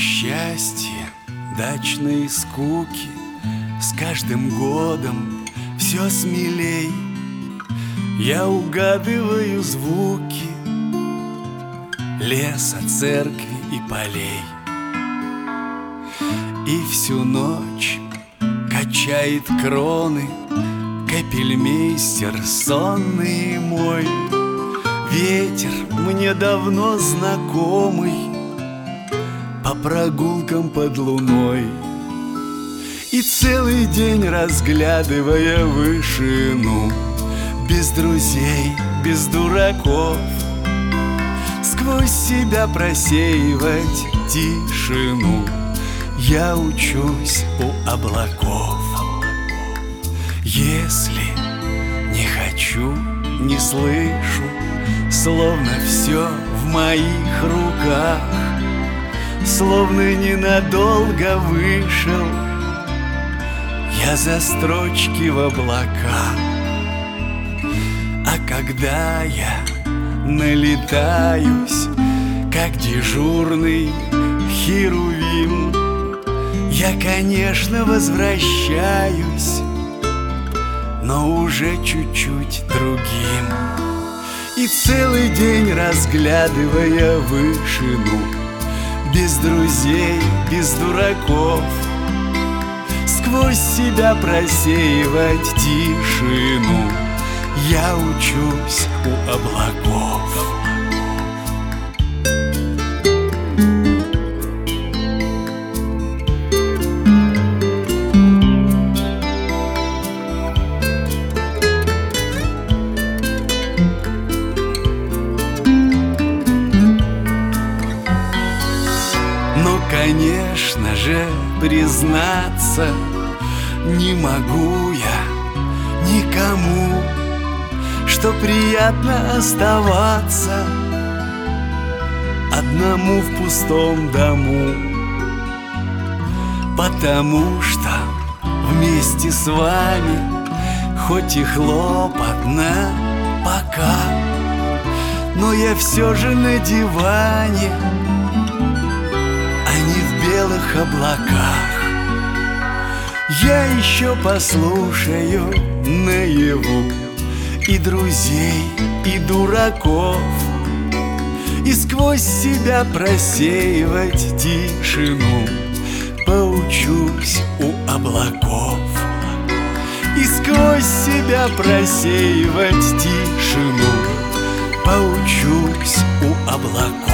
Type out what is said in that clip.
счастье дачной скуки с каждым годом все смелей. Я угадываю звуки леса, церкви и полей. И всю ночь качает кроны капельмейстер сонный мой. Ветер мне давно знакомый по прогулкам под луной. И целый день, разглядывая вышину, без друзей, без дураков, сквозь себя просеивать тишину, я учусь у облаков. Если не хочу, не слышу, словно все в моих руках, словно ненадолго вышел я за строчки в облака. А когда я налетаюсь, как дежурный херувим, я, конечно, возвращаюсь, но уже чуть-чуть другим. И целый день, разглядывая вышину, без друзей, без дураков, сквозь себя просеивать тишину, я учусь у облаков. Но, конечно же, признаться не могу я никому, что приятно оставаться одному в пустом дому, потому что вместе с вами хоть и хлопотно пока, но я все же на диване, а не в белых облаках. Я еще послушаю наяву и друзей, и дураков, и сквозь себя просеивать тишину поучусь у облаков. И сквозь себя просеивать тишину поучусь у облаков.